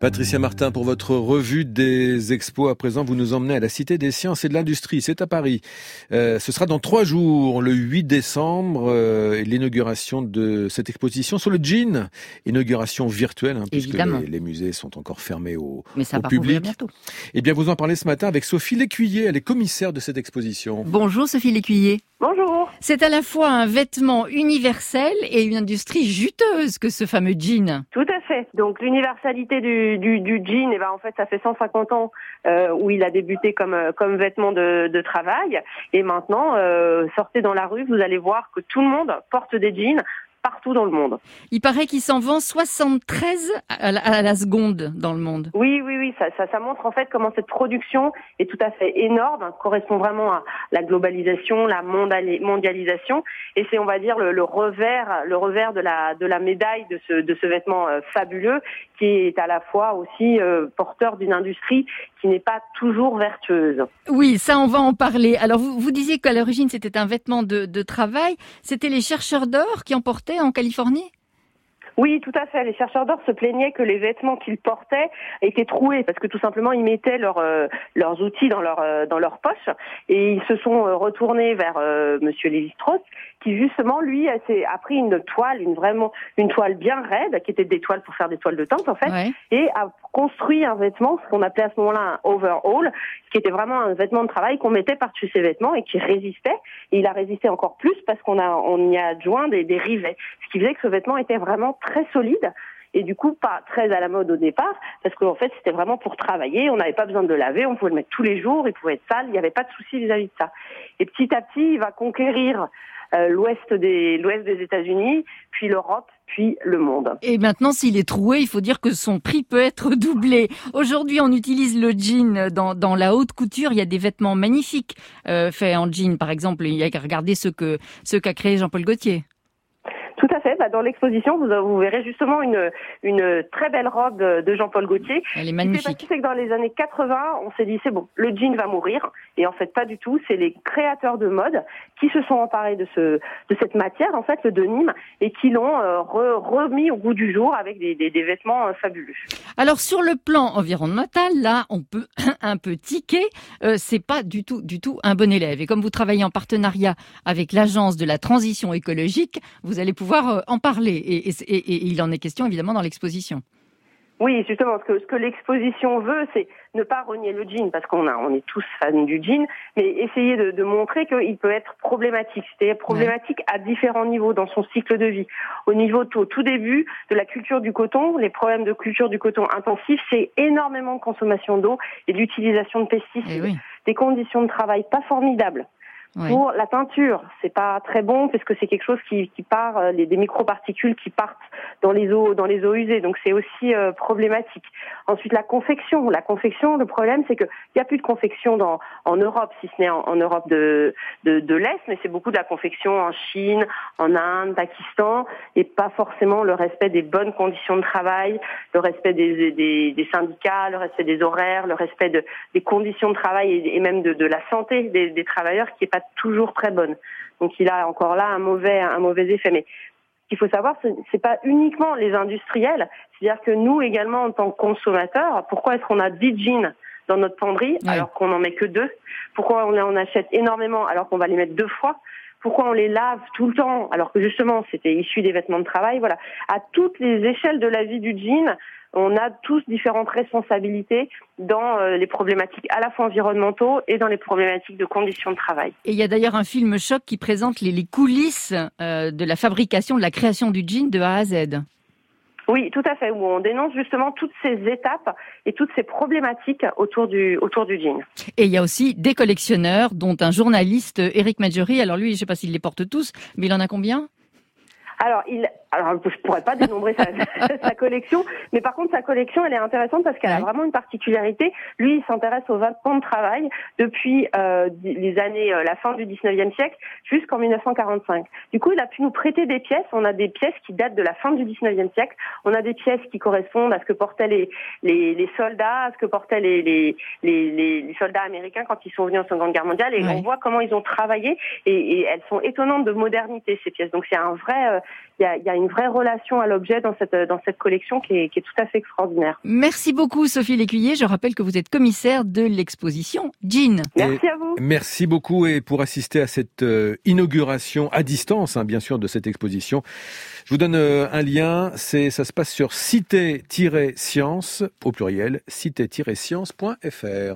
Patricia Martin, pour votre revue des expos, à présent, vous nous emmenez à la Cité des Sciences et de l'Industrie. C'est à Paris. Ce sera dans 3 jours, le 8 décembre, l'inauguration de cette exposition sur le jean. Inauguration virtuelle, puisque les musées sont encore fermés au public. Mais ça va rouvrir bientôt. Eh bien, vous en parlez ce matin avec Sophie Lécuyer. Elle est commissaire de cette exposition. Bonjour Sophie Lécuyer. Bonjour. C'est à la fois un vêtement universel et une industrie juteuse que ce fameux jean. Tout à fait. Donc l'universalité du jean, en fait, ça fait 150 ans où il a débuté comme vêtement de travail. Et maintenant, sortez dans la rue, vous allez voir que tout le monde porte des jeans partout dans le monde. Il paraît qu'il s'en vend 73 à la seconde dans le monde. Oui, ça montre en fait comment cette production est tout à fait énorme, correspond vraiment à la globalisation, la mondialisation, et c'est, on va dire, le revers de la médaille de ce vêtement fabuleux, qui est à la fois aussi porteur d'une industrie qui n'est pas toujours vertueuse. Oui, ça on va en parler. Alors vous disiez qu'à l'origine c'était un vêtement de travail, c'était les chercheurs d'or qui en portaient en Californie ? Oui, tout à fait. Les chercheurs d'or se plaignaient que les vêtements qu'ils portaient étaient troués parce que tout simplement ils mettaient leurs outils dans leur poche, et ils se sont retournés vers Monsieur Lévi-Strauss, qui justement lui a pris une toile bien raide, qui était des toiles pour faire des toiles de tente en fait, ouais. Et a construit un vêtement, ce qu'on appelait à ce moment-là un overall, qui était vraiment un vêtement de travail qu'on mettait par-dessus ses vêtements et qui résistait. Et il a résisté encore plus parce qu'on y a adjoint des rivets, ce qui faisait que ce vêtement était vraiment très solide. Et du coup, pas très à la mode au départ, parce qu'en fait, c'était vraiment pour travailler. On n'avait pas besoin de le laver, on pouvait le mettre tous les jours, il pouvait être sale, il n'y avait pas de souci vis-à-vis de ça. Et petit à petit, il va conquérir l'ouest des États-Unis, puis l'Europe, puis le monde. Et maintenant, s'il est troué, il faut dire que son prix peut être doublé. Aujourd'hui, on utilise le jean dans la haute couture. Il y a des vêtements magnifiques faits en jean. Par exemple, il y a qu'à regarder ceux qu'a créé Jean-Paul Gaultier. Tout à fait. Dans l'exposition, vous verrez justement une très belle robe de Jean-Paul Gaultier. Elle est magnifique. Ce qui s'est passé, c'est que dans les années 80, on s'est dit c'est bon, le jean va mourir. Et en fait, pas du tout. C'est les créateurs de mode qui se sont emparés de cette matière, en fait, le denim, et qui l'ont remis au goût du jour avec des vêtements fabuleux. Alors sur le plan environnemental, là, on peut un peu tiquer. C'est pas du tout un bon élève. Et comme vous travaillez en partenariat avec l'Agence de la transition écologique, vous allez pouvoir en parler, et il en est question évidemment dans l'exposition. Oui, justement, ce que l'exposition veut, c'est ne pas renier le jean, parce qu'on est tous fans du jean, mais essayer de montrer qu'il peut être problématique. C'est-à-dire problématique à différents niveaux dans son cycle de vie. Au niveau tout début de la culture du coton, les problèmes de culture du coton intensif, c'est énormément de consommation d'eau et d'utilisation de pesticides, des conditions de travail pas formidables. Ouais. Pour la teinture, c'est pas très bon parce que c'est quelque chose qui part, des microparticules qui partent dans les eaux usées, donc c'est aussi problématique. Ensuite, la confection, le problème c'est que il y a plus de confection en Europe, si ce n'est en Europe de l'Est, mais c'est beaucoup de la confection en Chine, en Inde, Pakistan, et pas forcément le respect des bonnes conditions de travail, le respect des syndicats, le respect des horaires, le respect des conditions de travail et même de la santé des travailleurs qui est pas toujours très bonne. Donc il a encore là un mauvais effet. Mais ce qu'il faut savoir, c'est pas uniquement les industriels. C'est-à-dire que nous également, en tant que consommateurs, pourquoi est-ce qu'on a 10 jeans dans notre penderie alors qu'on n'en met que 2? Pourquoi on en achète énormément alors qu'on va les mettre 2 fois? Pourquoi on les lave tout le temps alors que justement c'était issu des vêtements de travail? Voilà. À toutes les échelles de la vie du jean, on a tous différentes responsabilités dans les problématiques à la fois environnementaux et dans les problématiques de conditions de travail. Et il y a d'ailleurs un film choc qui présente les coulisses de la fabrication, de la création du jean de A à Z. Oui, tout à fait, où on dénonce justement toutes ces étapes et toutes ces problématiques autour du jean. Et il y a aussi des collectionneurs, dont un journaliste, Éric Maggiory. Alors lui, je ne sais pas s'il les porte tous, mais il en a combien ? Alors, je pourrais pas dénombrer sa collection, mais par contre, sa collection, elle est intéressante parce qu'elle a vraiment une particularité. Lui, il s'intéresse aux vêtements de travail depuis les années, la fin du 19e siècle jusqu'en 1945. Du coup, il a pu nous prêter des pièces. On a des pièces qui datent de la fin du 19e siècle. On a des pièces qui correspondent à ce que portaient les soldats, à ce que portaient les soldats américains quand ils sont venus en Seconde Guerre mondiale. Et on voit comment ils ont travaillé et elles sont étonnantes de modernité, ces pièces. Donc, c'est un vrai... Il y a une vraie relation à l'objet dans cette collection qui est tout à fait extraordinaire. Merci beaucoup Sophie Lécuyer. Je rappelle que vous êtes commissaire de l'exposition Jean. Merci à vous. Merci beaucoup, et pour assister à cette inauguration à distance, bien sûr, de cette exposition, je vous donne un lien. Ça se passe sur cité-science au pluriel, cité-science.fr.